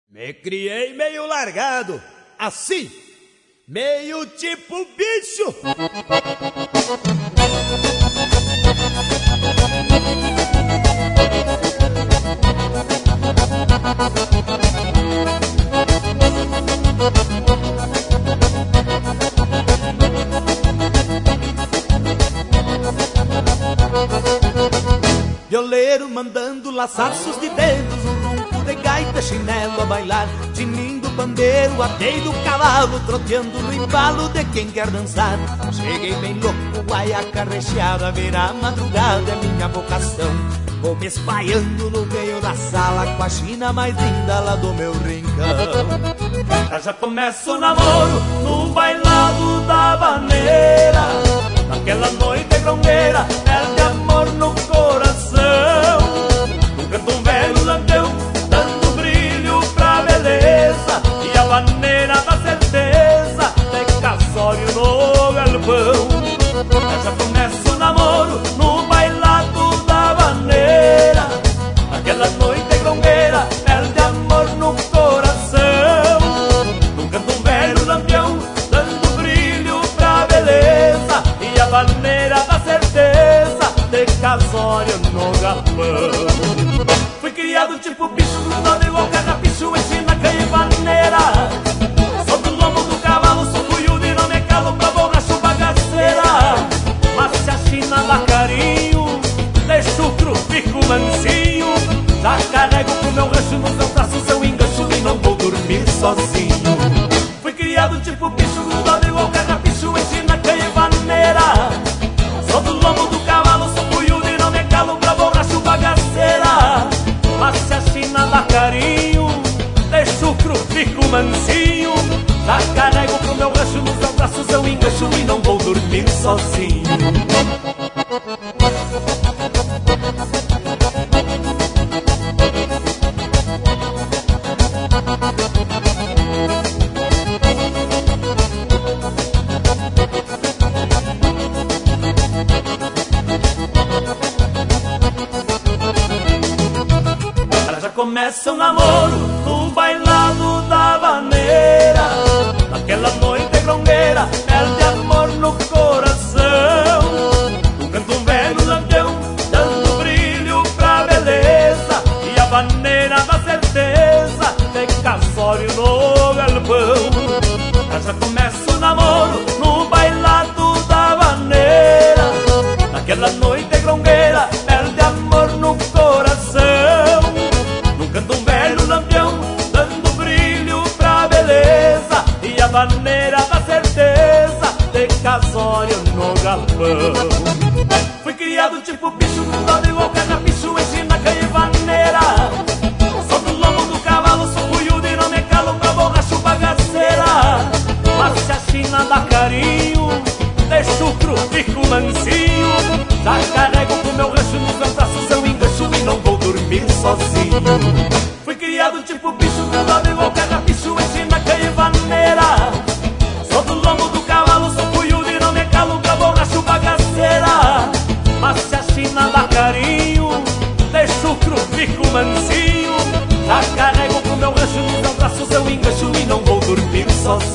Me criei meio largado, assim, meio tipo bicho. Violeiro mandando laçaços de dedos, um ronco de gaita, chinelo a bailar, tinindo bandeiro, atei do cavalo, troteando no embalo de quem quer dançar. Cheguei bem louco, guaiaca recheada, virar madrugada é minha vocação. Vou me espalhando no meio da sala, com a china mais linda lá do meu rincão. Já começa o namoro no bailado da vaneira, naquela noite grongueira, perde amor no coração. No canto um velho lampião, dando brilho pra beleza, e a vaneira da certeza, de casório no galpão. Já começa o namoro no bailado da vaneira, naquela noite grongueira, perde amor no coração. No canto um velho lampião, dando brilho pra beleza, e a vaneira da certeza, de casório no galpão. Fui criado tipo bicho, grudado igual carrapicho, ensina canha e vaneira. Sou do lombo do cavalo, sou cuiudo e não me calo pra borracho bagaceira. Mas se a china dá carinho, deixo o cru, fico mansinho. Já carrego pro meu rancho nos meus braços, eu engancho e não vou dormir sozinho. Fui criado tipo bicho, grudado igual carrapicho, ensina canha e vaneira. Sou do lombo do cavalo, sou cuiudo e não me calo pra borracho bagaceira. Mas se a china dá carinho, deixo o cru, fico mansinho. Já carrego pro meu rancho nos meus braços, eu engancho e não vou dormir sozinho. Começa o namoro no bailado da vaneira, naquela noite grongueira, perde amor no coração. No canto um velho lampião, dando brilho pra beleza, e a vaneira da certeza, de casório no galpão. Já começa o namoro no bailado da vaneira, naquela noite grongueira, perde amor no coração. Canto um velho lampião, dando brilho pra beleza, e a vaneira da certeza, de casório no galpão. Fui criado tipo bicho, grudado igual carrapicho, ensina canha e vaneira. Sou do lombo do cavalo, sou cuiudo e não me calo pra borracho bagaceira. Mas se a china dá carinho, deixo o cru, fico mansinho. Já carrego pro meu rancho nos meus braços, eu engancho e não vou dormir sozinho. Fui criado tipo bicho, grudado igual carrapicho, ensina canha e vaneira. Sou do lombo do cavalo, sou cuiudo e não me calo pra borracho bagaceira. Mas se a china dá carinho, deixo o cru, fico mansinho. Já carrego pro meu rancho nos meus braços, eu engancho e não vou dormir sozinho.